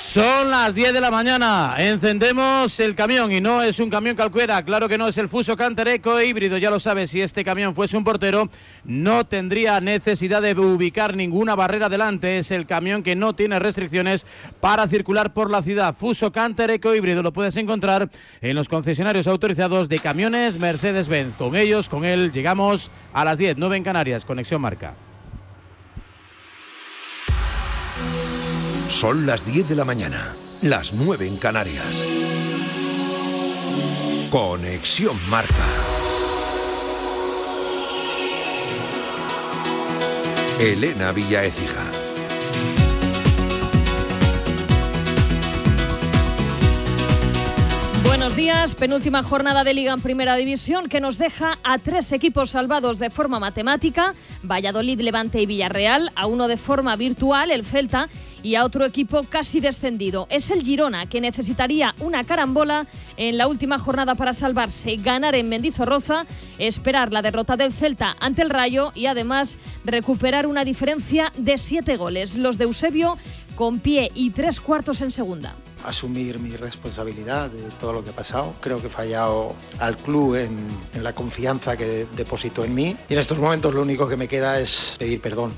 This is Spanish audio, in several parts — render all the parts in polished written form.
Son las 10 de la mañana, encendemos el camión y no es un camión cualquiera, claro que no, es el Fuso Canter Eco híbrido, ya lo sabes, si este camión fuese un portero no tendría necesidad de ubicar ninguna barrera delante, es el camión que no tiene restricciones para circular por la ciudad. Fuso Canter Eco híbrido lo puedes encontrar en los concesionarios autorizados de camiones Mercedes-Benz. Con él llegamos a las 10, 9 en Canarias, Conexión Marca. Son las 10 de la mañana, las 9 en Canarias. Conexión Marca. Elena Villaécija. Buenos días, penúltima jornada de Liga en Primera División que nos deja a 3 equipos salvados de forma matemática, Valladolid, Levante y Villarreal, a uno de forma virtual, el Celta, y a otro equipo casi descendido. Es el Girona, que necesitaría una carambola en la última jornada para salvarse, ganar en Mendizorroza, esperar la derrota del Celta ante el Rayo y además recuperar una diferencia de 7 goles. Los de Eusebio con pie y 3/4 en segunda. Asumir mi responsabilidad de todo lo que ha pasado. Creo que he fallado al club en la confianza que depositó en mí. Y en estos momentos lo único que me queda es pedir perdón.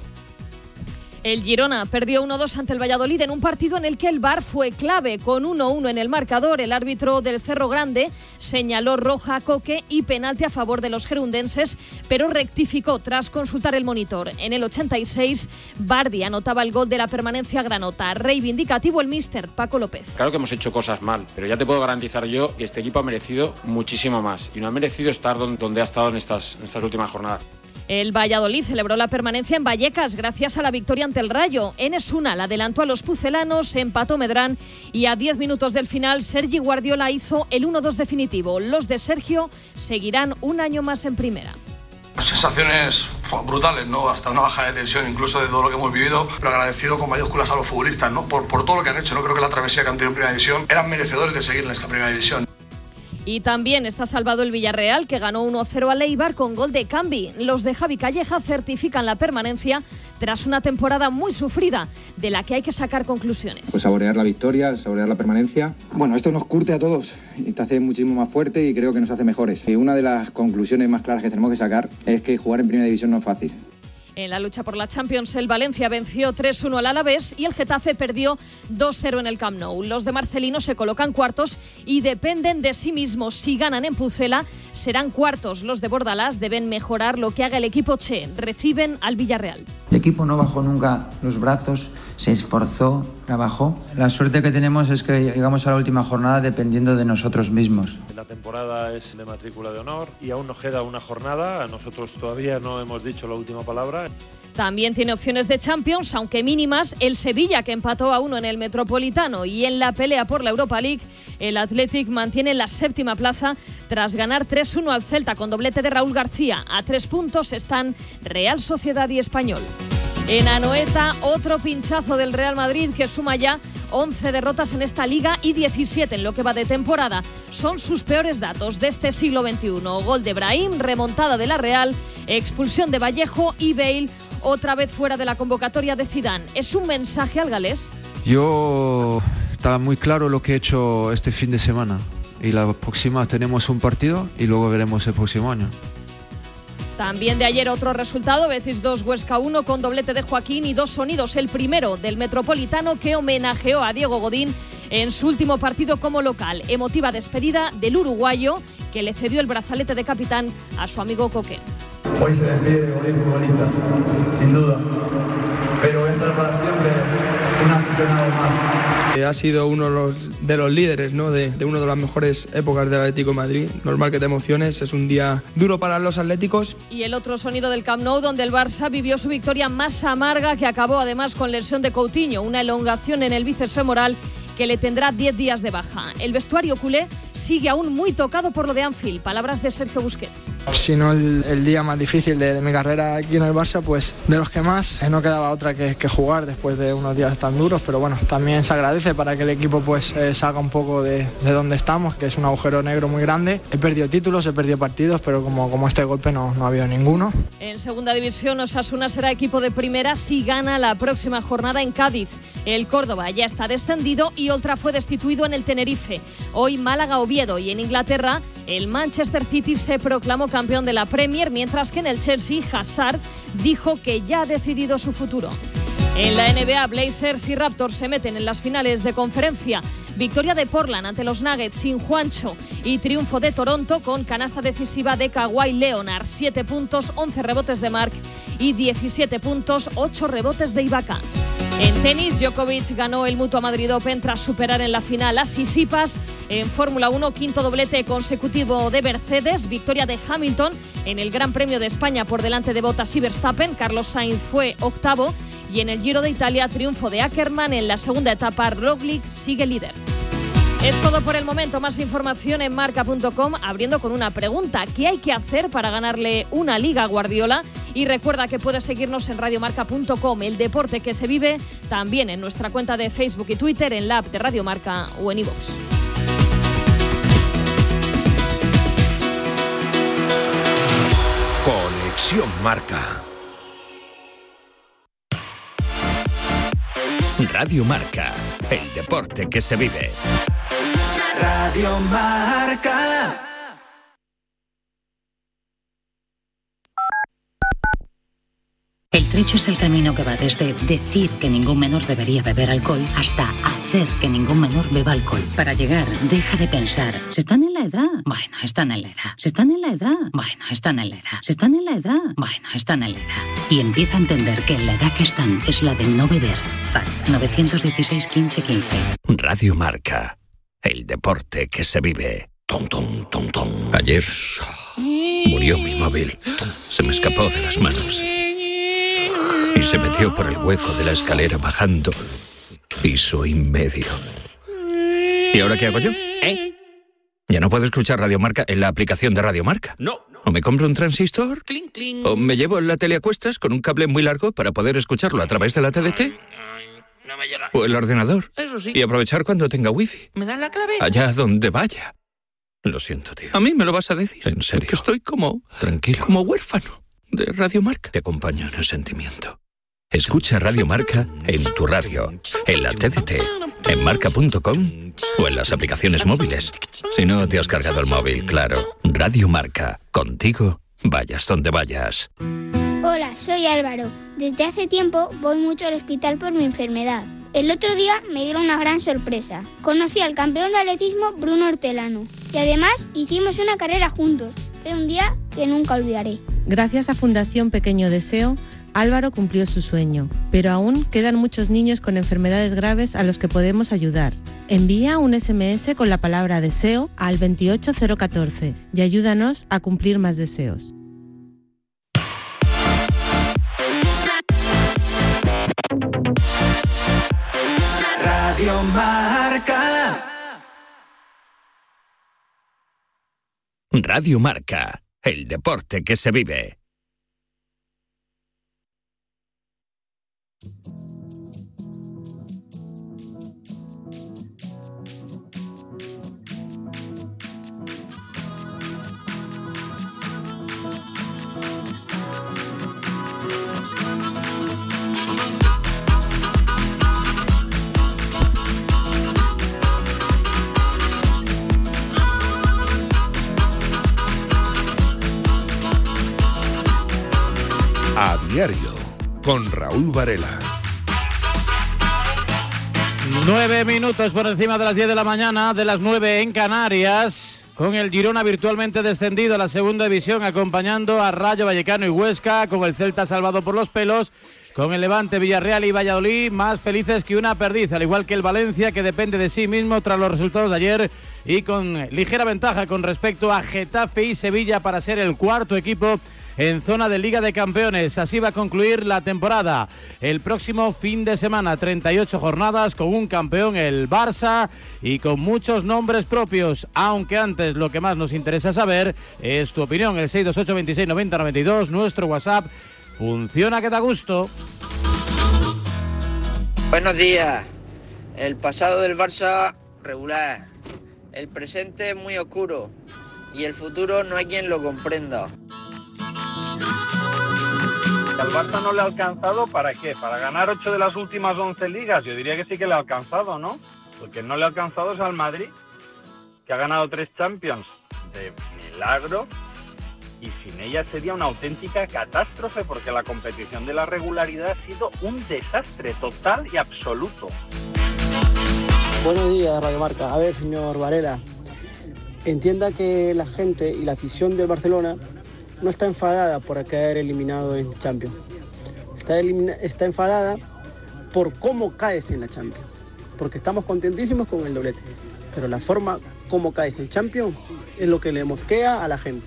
El Girona perdió 1-2 ante el Valladolid en un partido en el que el VAR fue clave. Con 1-1 en el marcador, el árbitro del Cerro Grande señaló roja a Coque y penalti a favor de los gerundenses, pero rectificó tras consultar el monitor. En el 86, Bardi anotaba el gol de la permanencia granota. Reivindicativo el míster Paco López. Claro que hemos hecho cosas mal, pero ya te puedo garantizar yo que este equipo ha merecido muchísimo más y no ha merecido estar donde ha estado en estas últimas jornadas. El Valladolid celebró la permanencia en Vallecas gracias a la victoria ante el Rayo. Enes Unal adelantó a los pucelanos, empató Medrán y a 10 minutos del final Sergi Guardiola hizo el 1-2 definitivo. Los de Sergio seguirán un año más en primera. Sensaciones brutales, ¿no? Hasta una baja de tensión incluso de todo lo que hemos vivido, pero agradecido con mayúsculas a los futbolistas, ¿no? Por todo lo que han hecho. No creo que la travesía que han tenido en Primera División eran merecedores de seguir en esta Primera División. Y también está salvado el Villarreal, que ganó 1-0 al Eibar con gol de Cambi. Los de Javi Calleja certifican la permanencia tras una temporada muy sufrida, de la que hay que sacar conclusiones. Pues saborear la victoria, saborear la permanencia. Bueno, esto nos curte a todos y te hace muchísimo más fuerte y creo que nos hace mejores. Y una de las conclusiones más claras que tenemos que sacar es que jugar en Primera División no es fácil. En la lucha por la Champions, el Valencia venció 3-1 al Alavés y el Getafe perdió 2-0 en el Camp Nou. Los de Marcelino se colocan cuartos y dependen de sí mismos. Si ganan en Pucela, serán cuartos. Los de Bordalás deben mejorar lo que haga el equipo Che. Reciben al Villarreal. El equipo no bajó nunca los brazos, se esforzó, trabajó. La suerte que tenemos es que llegamos a la última jornada dependiendo de nosotros mismos. La temporada es de matrícula de honor y aún nos queda una jornada. Nosotros todavía no hemos dicho la última palabra. También tiene opciones de Champions, aunque mínimas, el Sevilla, que empató a 1 en el Metropolitano. Y en la pelea por la Europa League, el Athletic mantiene la 7ª plaza tras ganar 3-1 al Celta con doblete de Raúl García. A 3 puntos están Real Sociedad y Español. En Anoeta, otro pinchazo del Real Madrid, que suma ya 11 derrotas en esta liga y 17 en lo que va de temporada. Son sus peores datos de este siglo XXI. Gol de Brahim, remontada de la Real, expulsión de Vallejo y Bale otra vez fuera de la convocatoria de Zidane. ¿Es un mensaje al galés? Yo estaba muy claro lo que he hecho este fin de semana y la próxima tenemos un partido y luego veremos el próximo año. También de ayer otro resultado, Betis 2, Huesca 1 con doblete de Joaquín y 2 sonidos. El primero del Metropolitano, que homenajeó a Diego Godín en su último partido como local. Emotiva despedida del uruguayo, que le cedió el brazalete de capitán a su amigo Coque. Hoy se despide de Godín futbolista, sin duda, pero va a estar para siempre un aficionado más. Ha sido uno de los líderes, ¿no? de una de las mejores épocas del Atlético de Madrid. Normal que te emociones, es un día duro para los atléticos. Y el otro sonido del Camp Nou, donde el Barça vivió su victoria más amarga, que acabó además con lesión de Coutinho, una elongación en el bíceps femoral que le tendrá 10 días de baja. El vestuario culé sigue aún muy tocado por lo de Anfield. Palabras de Sergio Busquets. Si no el día más difícil de mi carrera aquí en el Barça, pues de los que más, no quedaba otra que jugar después de unos días tan duros, pero bueno, también se agradece para que el equipo pues salga un poco de donde estamos, que es un agujero negro muy grande. He perdido títulos, he perdido partidos, pero como este golpe no ha habido ninguno. En segunda división, Osasuna será equipo de primera si gana la próxima jornada en Cádiz. El Córdoba ya está descendido y Oltra fue destituido en el Tenerife. Hoy Málaga-Oviedo, y en Inglaterra el Manchester City se proclamó campeón de la Premier, mientras que en el Chelsea Hazard dijo que ya ha decidido su futuro. En la NBA, Blazers y Raptors se meten en las finales de conferencia. Victoria de Portland ante los Nuggets sin Juancho y triunfo de Toronto con canasta decisiva de Kawhi Leonard. 7 puntos, 11 rebotes de Mark y 17 puntos, 8 rebotes de Ibaka. En tenis, Djokovic ganó el Mutua Madrid Open tras superar en la final a Tsitsipas. En Fórmula 1, quinto doblete consecutivo de Mercedes, victoria de Hamilton en el Gran Premio de España por delante de Bottas y Verstappen. Carlos Sainz fue octavo y en el Giro de Italia, triunfo de Ackermann en la segunda etapa. Roglic sigue líder. Es todo por el momento. Más información en marca.com, abriendo con una pregunta: ¿qué hay que hacer para ganarle una liga a Guardiola? Y recuerda que puedes seguirnos en radiomarca.com, el deporte que se vive, también en nuestra cuenta de Facebook y Twitter, en la app de Radio Marca o en iVoox. Conexión Marca. Radio Marca, el deporte que se vive. Radio Marca. El trecho es el camino que va desde decir que ningún menor debería beber alcohol hasta hacer que ningún menor beba alcohol. Para llegar, deja de pensar: ¿se están en la edad? Bueno, están en la edad. ¿Se están en la edad? Bueno, están en la edad. ¿Se están en la edad? Bueno, están en la edad. Y empieza a entender que la edad que están es la de no beber. FAD 916 15 15. Radio Marca, el deporte que se vive. Tom, tom, tom, tom. Ayer murió mi móvil. Se me escapó de las manos y se metió por el hueco de la escalera bajando piso y medio. ¿Y ahora qué hago yo? ¿Ya no puedo escuchar Radio Marca en la aplicación de Radio Marca? No. ¿O me compro un transistor? Cling, cling. ¿O me llevo la tele a cuestas con un cable muy largo para poder escucharlo a través de la TDT? No me llega. ¿O el ordenador? Eso sí. Y aprovechar cuando tenga wifi. ¿Me dan la clave? Allá donde vaya. Lo siento, tío. ¿A mí me lo vas a decir? En serio. Que estoy como... Tranquilo. Como huérfano de Radio Marca. Te acompaño en el sentimiento. Escucha Radio Marca en tu radio, en la TDT, en marca.com o en las aplicaciones móviles. Si no te has cargado el móvil, claro. Radio Marca, contigo, vayas donde vayas. Hola, soy Álvaro. Desde hace tiempo voy mucho al hospital por mi enfermedad. El otro día me dieron una gran sorpresa. Conocí al campeón de atletismo Bruno Hortelano y además hicimos una carrera juntos. Fue un día que nunca olvidaré. Gracias a Fundación Pequeño Deseo, Álvaro cumplió su sueño, pero aún quedan muchos niños con enfermedades graves a los que podemos ayudar. Envía un SMS con la palabra deseo al 28014 y ayúdanos a cumplir más deseos. Radio Marca. Radio Marca, el deporte que se vive. A diario, con Raúl Varela. 9 minutos por encima de las 10 de la mañana, de las 9 en Canarias, con el Girona virtualmente descendido a la segunda división, acompañando a Rayo Vallecano y Huesca, con el Celta salvado por los pelos, con el Levante, Villarreal y Valladolid más felices que una perdiz, al igual que el Valencia, que depende de sí mismo tras los resultados de ayer y con ligera ventaja con respecto a Getafe y Sevilla para ser el cuarto equipo en zona de Liga de Campeones. Así va a concluir la temporada. El próximo fin de semana, 38 jornadas con un campeón, el Barça, y con muchos nombres propios. Aunque antes lo que más nos interesa saber es tu opinión. El 628 26 90 92, nuestro WhatsApp. Funciona que da gusto. Buenos días. El pasado del Barça, regular. El presente, muy oscuro. Y el futuro, no hay quien lo comprenda. ¿Al Barça no le ha alcanzado para qué? ¿Para ganar 8 de las últimas 11 ligas? Yo diría que sí que le ha alcanzado, ¿no? Porque no le ha alcanzado es al Madrid, que ha ganado 3 Champions de milagro, y sin ella sería una auténtica catástrofe, porque la competición de la regularidad ha sido un desastre total y absoluto. Buenos días, Radio Marca. A ver, señor Varela, entienda que la gente y la afición del Barcelona no está enfadada por caer eliminado en Champions. Está enfadada por cómo caes en la Champions, porque estamos contentísimos con el doblete, pero la forma como caes en Champions es lo que le mosquea a la gente.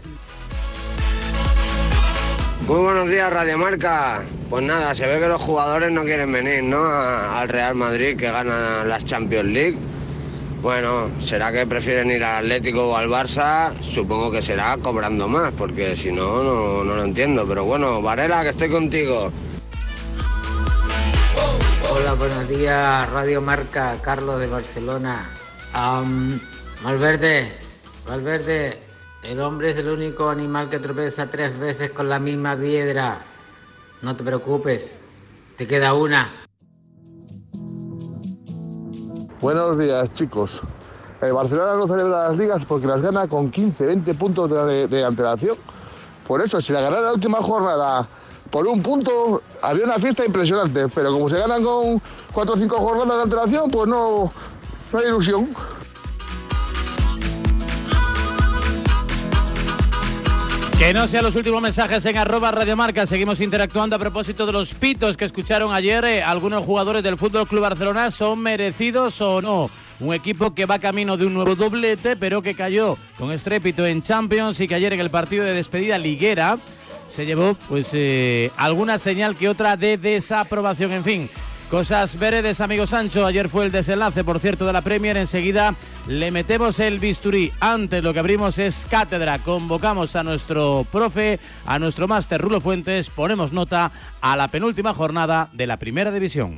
Muy buenos días, Radio Marca. Pues nada, se ve que los jugadores no quieren venir, ¿no?, al Real Madrid, que gana las Champions League. Bueno, será que prefieren ir al Atlético o al Barça. Supongo que será cobrando más, porque si no, no lo entiendo. Pero bueno, Varela, que estoy contigo. Hola, buenos días, Radio Marca, Carlos de Barcelona. Valverde, el hombre es el único animal que tropieza 3 veces con la misma piedra. No te preocupes, te queda una. Buenos días, chicos. El Barcelona no celebra las ligas porque las gana con 15, 20 puntos de antelación. Por eso, si la ganara la última jornada por 1 punto, habría una fiesta impresionante. Pero como se ganan con 4 o 5 jornadas de antelación, pues no hay ilusión. Que no sean los últimos mensajes en @radiomarca. Seguimos interactuando a propósito de los pitos que escucharon ayer algunos jugadores del Fútbol Club Barcelona. ¿Son merecidos o no? Un equipo que va camino de un nuevo doblete, pero que cayó con estrépito en Champions, y que ayer en el partido de despedida liguera se llevó pues alguna señal que otra de desaprobación. En fin, cosas veredes, amigo Sancho. Ayer fue el desenlace, por cierto, de la Premier. Enseguida le metemos el bisturí. Antes lo que abrimos es cátedra. Convocamos a nuestro profe, a nuestro máster Rulo Fuentes. Ponemos nota a la penúltima jornada de la Primera División.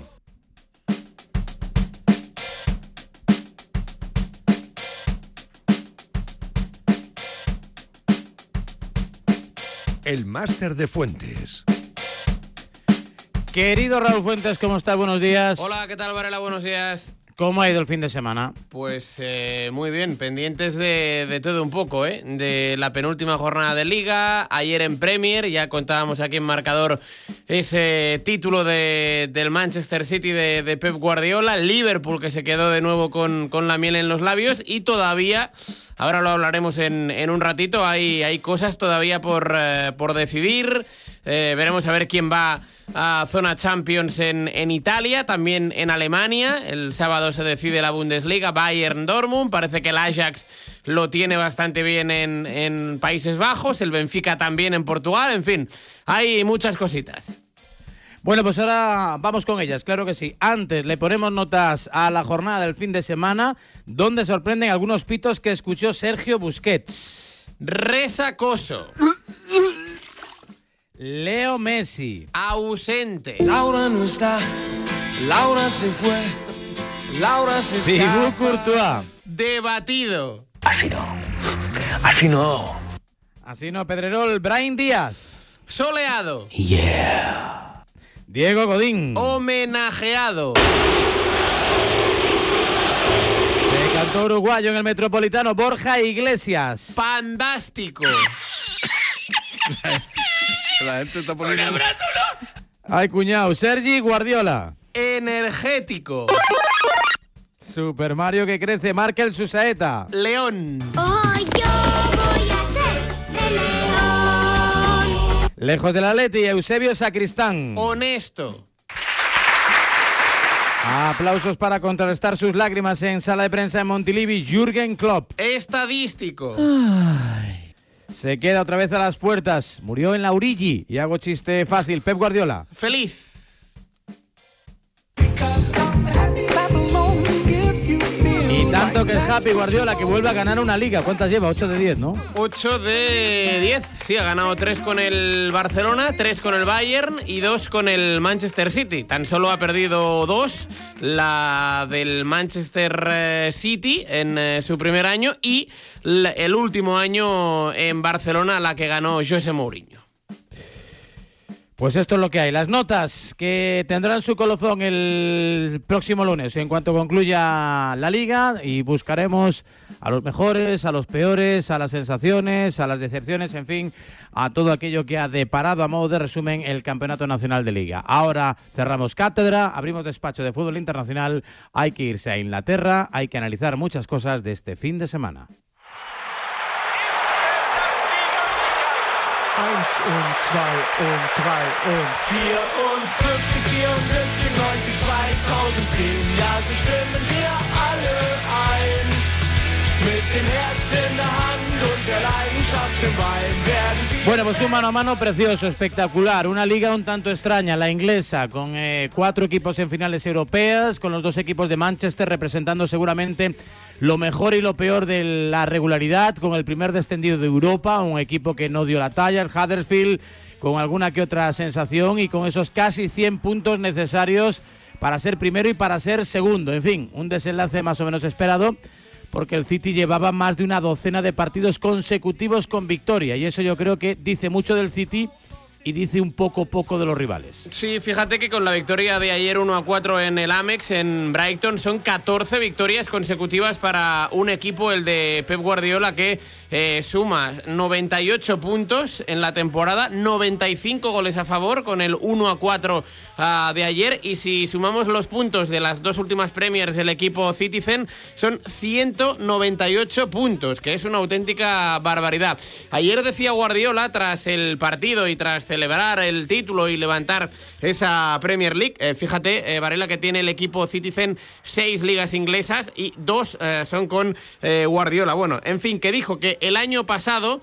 El máster de Fuentes. Querido Raúl Fuentes, ¿cómo estás? Buenos días. Hola, ¿qué tal, Varela? Buenos días. ¿Cómo ha ido el fin de semana? Pues muy bien, pendientes de todo un poco, de la penúltima jornada de Liga. Ayer en Premier ya contábamos aquí en Marcador ese título del Manchester City de Pep Guardiola. Liverpool, que se quedó de nuevo con la miel en los labios, y todavía, ahora lo hablaremos en un ratito, hay cosas todavía por decidir. Veremos a ver quién va a zona Champions en Italia, también en Alemania. El sábado se decide la Bundesliga, Bayern-Dortmund. Parece que el Ajax lo tiene bastante bien en Países Bajos, el Benfica también en Portugal. En fin, hay muchas cositas. Bueno, pues ahora vamos con ellas, claro que sí. Antes le ponemos notas a la jornada del fin de semana, donde sorprenden algunos pitos que escuchó Sergio Busquets. Resacoso. Leo Messi. Ausente. Laura no está, Laura se fue, Laura se escapa. Thibaut Courtois. Debatido. Así no. Así no, Pedrerol. Brahim Díaz. Soleado. Yeah. Diego Godín. Homenajeado. Se cantó uruguayo en el Metropolitano, Borja Iglesias. Fantástico. La gente está poniendo... ¡Un abrazo, no! Ay, cuñado. Sergi Guardiola. Energético. Super Mario que crece, Markel Susaeta. León. Hoy yo voy a ser el león. Lejos del Atleti, Eusebio Sacristán. Honesto. Aplausos para contrarrestar sus lágrimas en sala de prensa en Montilivi, Jürgen Klopp. Estadístico. Ay. se queda otra vez a las puertas. Murió en la Origi. Y hago chiste fácil. Pep Guardiola. Feliz. Y tanto que es happy Guardiola que vuelve a ganar una liga. ¿Cuántas lleva? 8 de 10, ¿no? 8 de 10. Sí, ha ganado 3 con el Barcelona, 3 con el Bayern y 2 con el Manchester City. Tan solo ha perdido 2, la del Manchester City en su primer año y el último año en Barcelona, la que ganó José Mourinho. Pues esto es lo que hay. Las notas que tendrán su colofón el próximo lunes en cuanto concluya la liga, y buscaremos a los mejores, a los peores, a las sensaciones, a las decepciones, en fin, a todo aquello que ha deparado a modo de resumen el Campeonato Nacional de Liga. Ahora cerramos cátedra, abrimos despacho de fútbol internacional. Hay que irse a Inglaterra, hay que analizar muchas cosas de este fin de semana. 1 und 2 und 3 und 54, 74, 90, 2010. Ja, so stimmen wir alle ein. Mit dem Herz in der Hand und der Leidenschaft im Bein werden wir... Bueno, pues un mano a mano precioso, espectacular. Una liga un tanto extraña, la inglesa, con 4 equipos en finales europeas, con los 2 equipos de Manchester representando seguramente lo mejor y lo peor de la regularidad, con el primer descendido de Europa, un equipo que no dio la talla, el Huddersfield, con alguna que otra sensación y con esos casi 100 puntos necesarios para ser primero y para ser segundo. En fin, un desenlace más o menos esperado, porque el City llevaba más de una docena de partidos consecutivos con victoria, y eso yo creo que dice mucho del City y dice un poco de los rivales. Sí, fíjate que con la victoria de ayer 1-4 en el Amex, en Brighton, son 14 victorias consecutivas para un equipo, el de Pep Guardiola, que suma 98 puntos en la temporada, 95 goles a favor con el 1-4 de ayer, y si sumamos los puntos de las 2 últimas Premiers del equipo Citizen, son 198 puntos, que es una auténtica barbaridad. Ayer decía Guardiola, tras el partido y tras celebrar el título y levantar esa Premier League, fíjate, Varela, que tiene el equipo Citizen 6 ligas inglesas y 2 son con Guardiola. Bueno, en fin, que dijo que el año pasado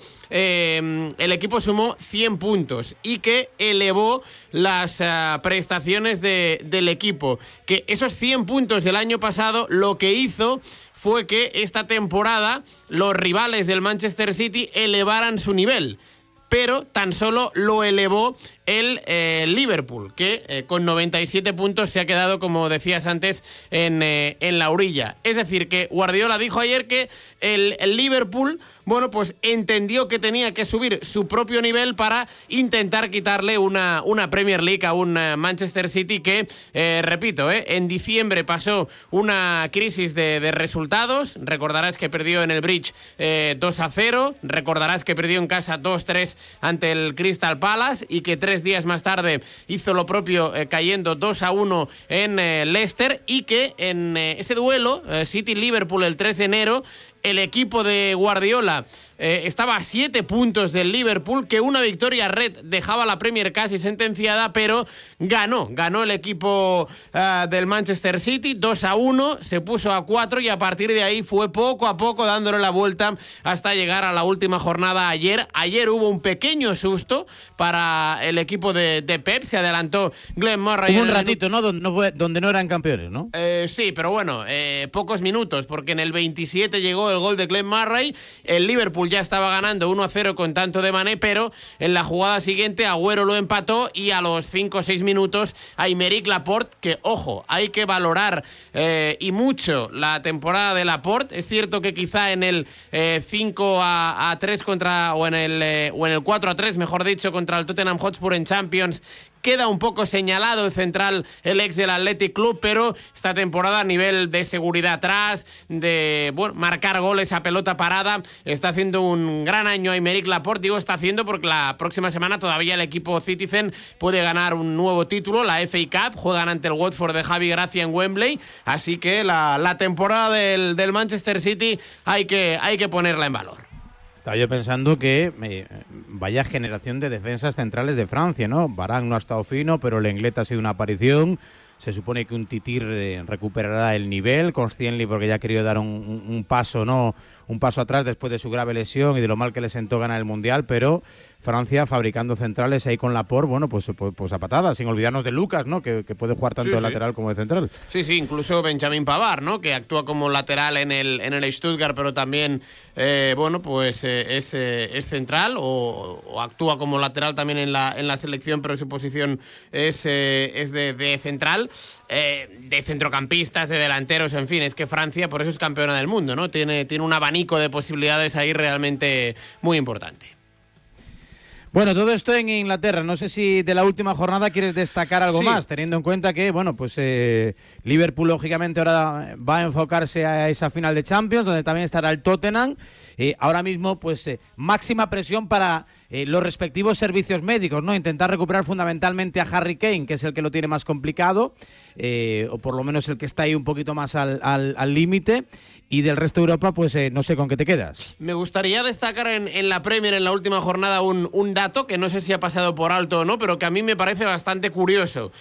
el equipo sumó 100 puntos y que elevó las prestaciones del equipo, que esos 100 puntos del año pasado lo que hizo fue que esta temporada los rivales del Manchester City elevaran su nivel, pero tan solo lo elevó el Liverpool, que con 97 puntos se ha quedado, como decías antes, en la orilla. Es decir, que Guardiola dijo ayer que el Liverpool, bueno, pues entendió que tenía que subir su propio nivel para intentar quitarle una Premier League a un Manchester City que, repito, en diciembre pasó una crisis de resultados. Recordarás que perdió en el Bridge 2-0, recordarás que perdió en casa 2-3 ante el Crystal Palace y que 3 días más tarde hizo lo propio cayendo 2-1 en Leicester, y que en ese duelo City-Liverpool el 3 de enero el equipo de Guardiola estaba a 7 puntos del Liverpool, que una victoria red dejaba la Premier casi sentenciada, pero ganó el equipo del Manchester City 2-1, se puso a 4 y a partir de ahí fue poco a poco dándole la vuelta hasta llegar a la última jornada ayer. Ayer hubo un pequeño susto para el equipo de Pep, se adelantó Glenn Murray. Hubo un ratito, ¿no? Donde no eran campeones, ¿no? Sí, pero bueno, pocos minutos, porque en el 27 llegó el gol de Glenn Murray, el Liverpool ya estaba ganando 1-0 con tanto de Mané, pero en la jugada siguiente Agüero lo empató y a los 5 o 6 minutos Aymeric Laporte, que ojo, hay que valorar y mucho la temporada de Laporte. Es cierto que quizá en el 5-3 contra, o en el 4-3, mejor dicho, contra el Tottenham Hotspur en Champions, queda un poco señalado el central, el ex del Athletic Club, pero esta temporada a nivel de seguridad atrás, de marcar goles a pelota parada, está haciendo un gran año Aymeric Laporte. Digo está haciendo porque la próxima semana todavía el equipo Citizen puede ganar un nuevo título, la FA Cup, juegan ante el Watford de Javi Gracia en Wembley, así que la temporada del Manchester City hay que ponerla en valor. Estaba yo pensando que vaya generación de defensas centrales de Francia, ¿no? Varane no ha estado fino, pero Lenglet ha sido una aparición. Se supone que un Titir recuperará el nivel, con Stienli porque ya ha querido dar un paso, ¿no? un paso atrás después de su grave lesión y de lo mal que le sentó ganar el Mundial, pero Francia fabricando centrales ahí con Laporte, bueno, pues a patadas, sin olvidarnos de Lucas, ¿no? Que puede jugar tanto de lateral como de central. Sí, incluso Benjamin Pavard, ¿no? Que actúa como lateral en el Stuttgart, pero también, es central o actúa como lateral también en la selección, pero su posición es de central, de centrocampistas, de delanteros, en fin, es que Francia por eso es campeona del mundo, ¿no? Tiene un abanico de posibilidades ahí realmente muy importante. Bueno, todo esto en Inglaterra. No sé si de la última jornada quieres destacar algo más, teniendo en cuenta que, bueno, pues Liverpool lógicamente ahora va a enfocarse a esa final de Champions, donde también estará el Tottenham. Ahora mismo, pues máxima presión para los respectivos servicios médicos, ¿no? Intentar recuperar fundamentalmente a Harry Kane, que es el que lo tiene más complicado, o por lo menos el que está ahí un poquito más al límite. Y del resto de Europa, pues no sé con qué te quedas. Me gustaría destacar en la Premier, en la última jornada, un dato que no sé si ha pasado por alto o no, pero que a mí me parece bastante curioso.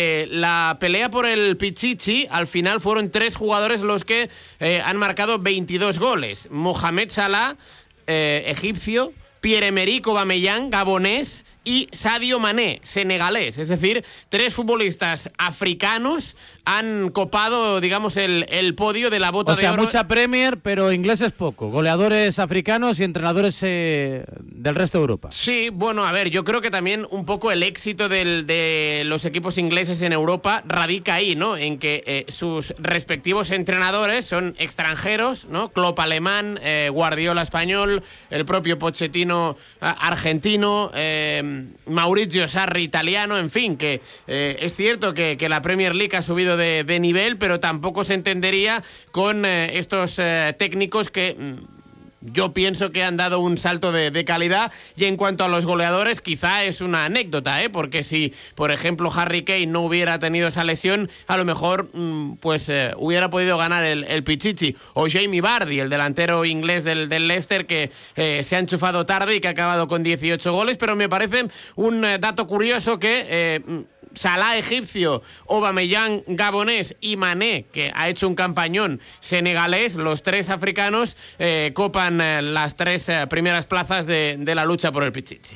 La pelea por el Pichichi, al final fueron 3 jugadores los que han marcado 22 goles. Mohamed Salah, egipcio, Pierre-Emerick Aubameyang, gabonés, y Sadio Mané, senegalés. Es decir, 3 futbolistas africanos han copado, digamos, el podio de la bota de oro. O sea, mucha Premier, pero ingleses poco. Goleadores africanos y entrenadores del resto de Europa. Sí, bueno, a ver, yo creo que también un poco el éxito de los equipos ingleses en Europa radica ahí, ¿no? En que sus respectivos entrenadores son extranjeros, ¿no? Klopp alemán, Guardiola español, el propio Pochettino argentino, Maurizio Sarri italiano, en fin, que es cierto que la Premier League ha subido de nivel, pero tampoco se entendería con estos técnicos que yo pienso que han dado un salto de calidad. Y en cuanto a los goleadores, quizá es una anécdota, porque si, por ejemplo, Harry Kane no hubiera tenido esa lesión, a lo mejor hubiera podido ganar el Pichichi. O Jamie Vardy, el delantero inglés del Leicester, que se ha enchufado tarde y que ha acabado con 18 goles. Pero me parece un dato curioso que Salah, egipcio, Aubameyang, gabonés, y Mané, que ha hecho un campañón, senegalés, los 3 africanos copan las 3 primeras plazas de la lucha por el Pichichi.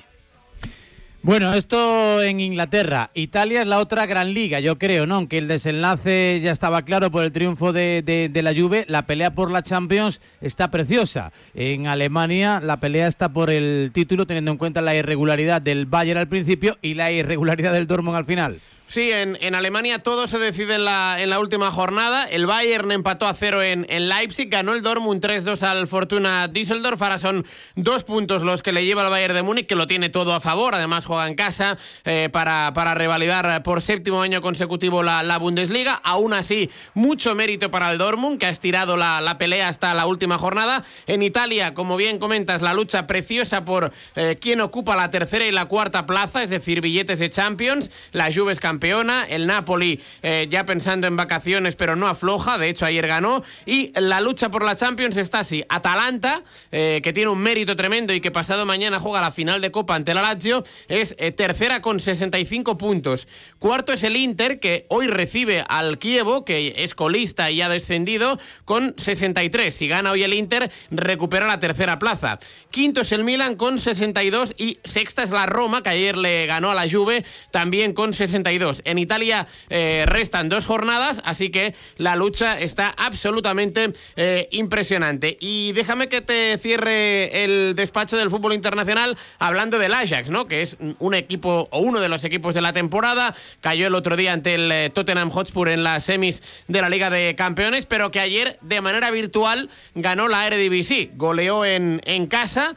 Bueno, esto en Inglaterra. Italia es la otra gran liga, yo creo, ¿no? Aunque el desenlace ya estaba claro por el triunfo de la Juve, la pelea por la Champions está preciosa. En Alemania la pelea está por el título, teniendo en cuenta la irregularidad del Bayern al principio y la irregularidad del Dortmund al final. Sí, en Alemania todo se decide en la última jornada. El Bayern empató a 0 en Leipzig, ganó el Dortmund 3-2 al Fortuna Düsseldorf. Ahora son 2 puntos los que le lleva el Bayern de Múnich, que lo tiene todo a favor. Además juega en casa para revalidar por 7º año consecutivo la Bundesliga. Aún así, mucho mérito para el Dortmund, que ha estirado la pelea hasta la última jornada. En Italia, como bien comentas, la lucha preciosa por quién ocupa la 3ª y la 4ª plaza, es decir, billetes de Champions. La Juve es campeona, el Napoli ya pensando en vacaciones, pero no afloja, de hecho ayer ganó, y la lucha por la Champions está así. Atalanta, que tiene un mérito tremendo y que pasado mañana juega la final de Copa ante la Lazio, es 3ª con 65 puntos. 4º es el Inter, que hoy recibe al Chievo, que es colista y ha descendido, con 63. Si gana hoy el Inter, recupera la 3ª plaza. 5º es el Milan con 62 y 6ª es la Roma, que ayer le ganó a la Juve, también con 62. En Italia restan 2 jornadas, así que la lucha está absolutamente impresionante. Y déjame que te cierre el despacho del fútbol internacional hablando del Ajax, ¿no? Que es un equipo, o uno de los equipos de la temporada. Cayó el otro día ante el Tottenham Hotspur en las semis de la Liga de Campeones, pero que ayer de manera virtual ganó la Eredivisie. Goleó en casa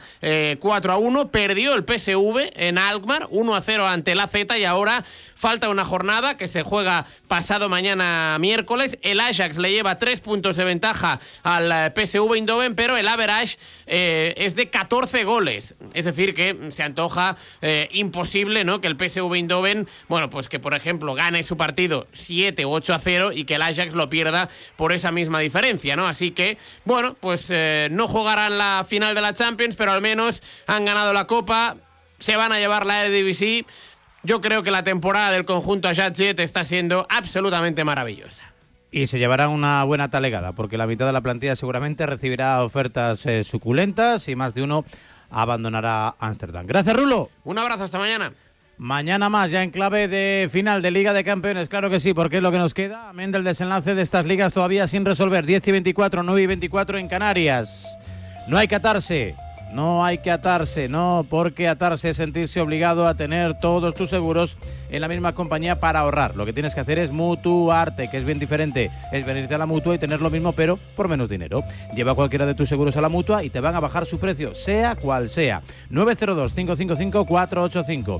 4-1, perdió el PSV en Alkmaar 1-0 ante el AZ, y ahora falta una jornada que se juega pasado mañana miércoles. El Ajax le lleva 3 puntos de ventaja al PSV Eindhoven, pero el average es de 14 goles. Es decir, que se antoja imposible, ¿no?, que el PSV Eindhoven, bueno, pues que por ejemplo gane su partido 7 o 8-0 y que el Ajax lo pierda por esa misma diferencia, ¿no? Así que, bueno, pues no jugarán la final de la Champions, pero al menos han ganado la Copa, se van a llevar la Eredivisie. Yo creo que la temporada del conjunto Ajax está siendo absolutamente maravillosa. Y se llevarán una buena talegada, porque la mitad de la plantilla seguramente recibirá ofertas suculentas y más de uno abandonará Ámsterdam. Gracias, Rulo. Un abrazo, hasta mañana. Mañana más, ya en clave de final de Liga de Campeones, claro que sí, porque es lo que nos queda, amén del desenlace de estas ligas todavía sin resolver. 10 y 24, 9 y 24 en Canarias. No hay que atarse. No hay que atarse, no, porque atarse es sentirse obligado a tener todos tus seguros en la misma compañía para ahorrar. Lo que tienes que hacer es mutuarte, que es bien diferente. Es venirte a la Mutua y tener lo mismo, pero por menos dinero. Lleva cualquiera de tus seguros a la Mutua y te van a bajar su precio, sea cual sea. 902-555-485.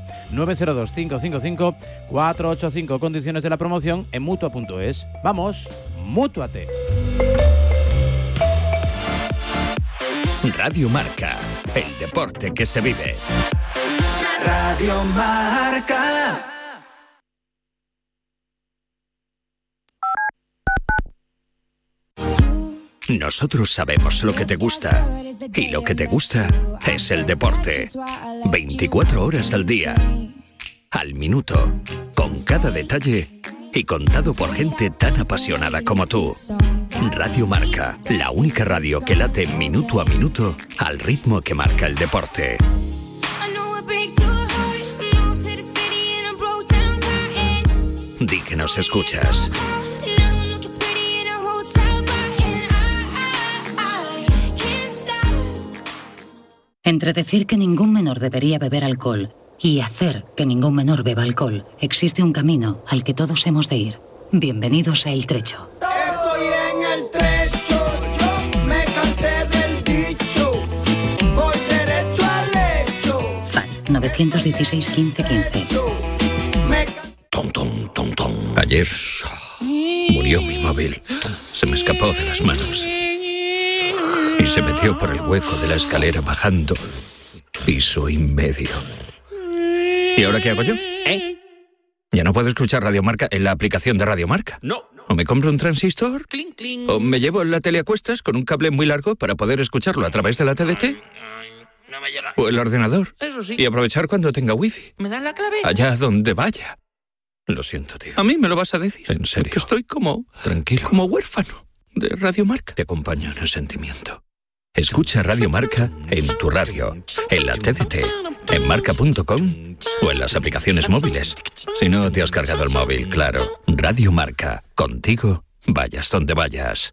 902-555-485. Condiciones de la promoción en Mutua.es. Vamos, mútuate. Radio Marca, el deporte que se vive. Radio Marca. Nosotros sabemos lo que te gusta, y lo que te gusta es el deporte. 24 horas al día, al minuto, con cada detalle y contado por gente tan apasionada como tú. Radio Marca, la única radio que late minuto a minuto al ritmo que marca el deporte. Di que nos escuchas. Entre decir que ningún menor debería beber alcohol y hacer que ningún menor beba alcohol, existe un camino al que todos hemos de ir. Bienvenidos a El Trecho. Estoy en el trecho, me cansé del dicho, voy derecho al lecho. FAL 916 15 15. Tom, tom, tom, tom. Ayer murió mi móvil. Se me escapó de las manos y se metió por el hueco de la escalera bajando piso y medio. ¿Y ahora qué hago yo? ¿Ya no puedo escuchar Radio Marca en la aplicación de Radio Marca? No. ¿O me compro un transistor? Cling, cling. ¿O me llevo la tele a cuestas con un cable muy largo para poder escucharlo a través de la TDT? No me llega. ¿O el ordenador? Eso sí. Y aprovechar cuando tenga wifi. ¿Me dan la clave? Allá donde vaya. Lo siento, tío. A mí me lo vas a decir. En serio. Que estoy como... Tranquilo. Como huérfano de Radio Marca. Te acompaño en el sentimiento. Escucha Radio Marca en tu radio, en la TDT, en marca.com o en las aplicaciones móviles. Si no te has cargado el móvil, claro. Radio Marca, contigo, vayas donde vayas.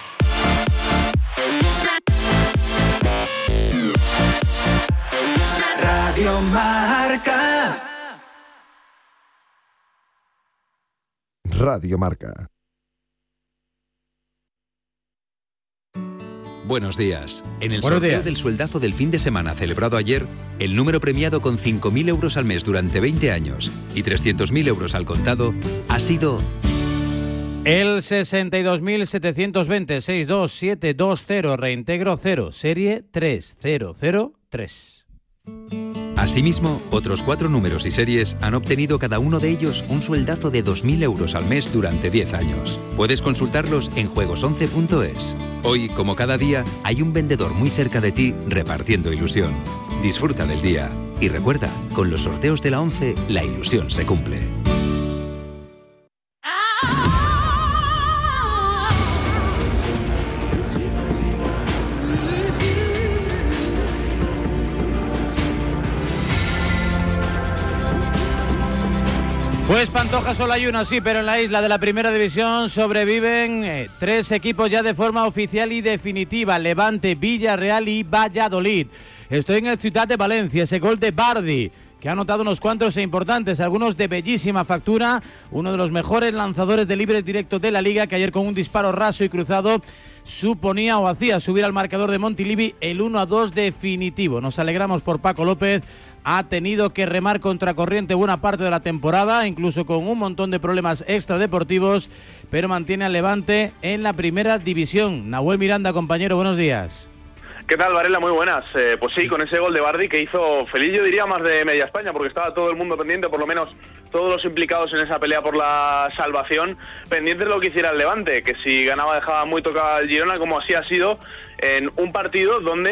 Radio Marca. Radio Marca. Buenos días. En el sorteo del sueldazo del fin de semana celebrado ayer, el número premiado con 5.000 euros al mes durante 20 años y 300.000 euros al contado ha sido... El 62.720-62720, reintegro 0, serie 3003. Asimismo, otros 4 números y series han obtenido cada uno de ellos un sueldazo de 2.000 euros al mes durante 10 años. Puedes consultarlos en juegos11.es. Hoy, como cada día, hay un vendedor muy cerca de ti repartiendo ilusión. Disfruta del día. Y recuerda, con los sorteos de la 11, la ilusión se cumple. Pues Pantoja solo hay uno, sí, pero en la isla de la Primera División sobreviven 3 equipos ya de forma oficial y definitiva: Levante, Villarreal y Valladolid. Estoy en el Ciutat de Valencia, ese gol de Bardi, que ha anotado unos cuantos e importantes, algunos de bellísima factura, uno de los mejores lanzadores de libres directos de la liga, que ayer con un disparo raso y cruzado suponía o hacía subir al marcador de Montilivi el 1-2 definitivo. Nos alegramos por Paco López. Ha tenido que remar contracorriente buena parte de la temporada, incluso con un montón de problemas extradeportivos, pero mantiene al Levante en la Primera División. Nahuel Miranda, compañero, buenos días. ¿Qué tal, Varela? Muy buenas. Pues sí, con ese gol de Bardi que hizo feliz, yo diría, más de media España, porque estaba todo el mundo pendiente, por lo menos todos los implicados en esa pelea por la salvación, pendientes de lo que hiciera el Levante, que si ganaba dejaba muy tocado al Girona, como así ha sido en un partido donde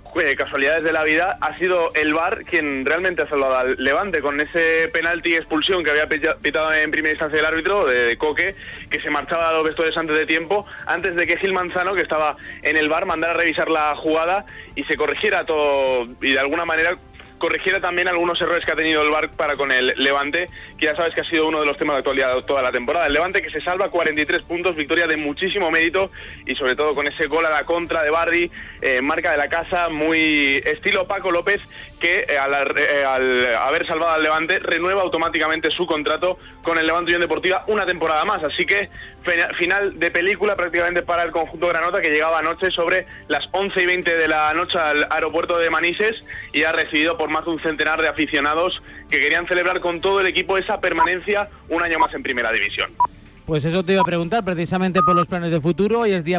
casualidades de la vida, ha sido el VAR quien realmente ha salvado al Levante con ese penalti expulsión que había pitado en primera instancia el árbitro de Coque, que se marchaba a los vestuarios antes de tiempo, antes de que Gil Manzano, que estaba en el VAR, mandara a revisar la jugada y se corrigiera todo, y de alguna manera corrigiera también algunos errores que ha tenido el VAR para con el Levante, que ya sabes que ha sido uno de los temas de actualidad toda la temporada. El Levante que se salva 43 puntos, victoria de muchísimo mérito y sobre todo con ese gol a la contra de Bardi, marca de la casa, muy estilo Paco López, que al haber salvado al Levante renueva automáticamente su contrato con el Levante Unión Deportiva una temporada más. Así que final de película prácticamente para el conjunto granota, que llegaba anoche sobre las 11:20 de la noche al aeropuerto de Manises y ha recibido por más de un centenar de aficionados que querían celebrar con todo el equipo esa permanencia un año más en Primera División. Pues eso te iba a preguntar, precisamente por los planes de futuro. Hoy es día